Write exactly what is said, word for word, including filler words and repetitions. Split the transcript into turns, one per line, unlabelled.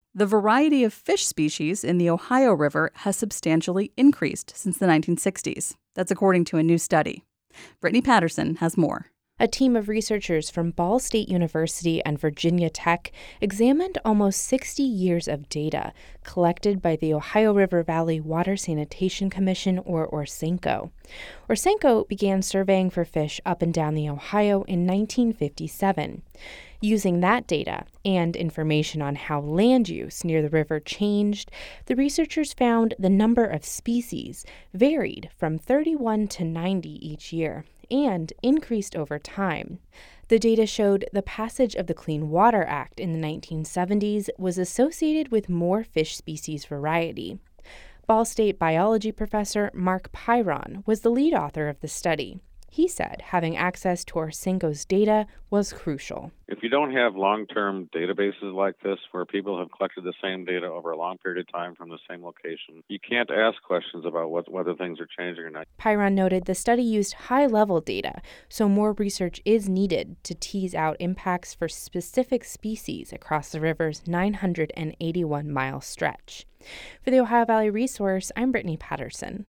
The variety of fish species in the Ohio River has substantially increased since the nineteen sixties. That's according to a new study. Brittany Patterson has more.
A team of researchers from Ball State University and Virginia Tech examined almost sixty years of data collected by the Ohio River Valley Water Sanitation Commission, or ORSANCO. ORSANCO began surveying for fish up and down the Ohio in nineteen fifty-seven. Using that data and information on how land use near the river changed, the researchers found the number of species varied from thirty-one to ninety each year and increased over time. The data showed the passage of the Clean Water Act in the nineteen seventies was associated with more fish species variety. Ball State biology professor Mark Pyron was the lead author of the study. He said having access to ORSANCO's data was crucial.
If you don't have long-term databases like this where people have collected the same data over a long period of time from the same location, you can't ask questions about what, whether things are changing or not.
Pyron noted the study used high-level data, so more research is needed to tease out impacts for specific species across the river's nine hundred eighty-one mile stretch. For the Ohio Valley Resource, I'm Brittany Patterson.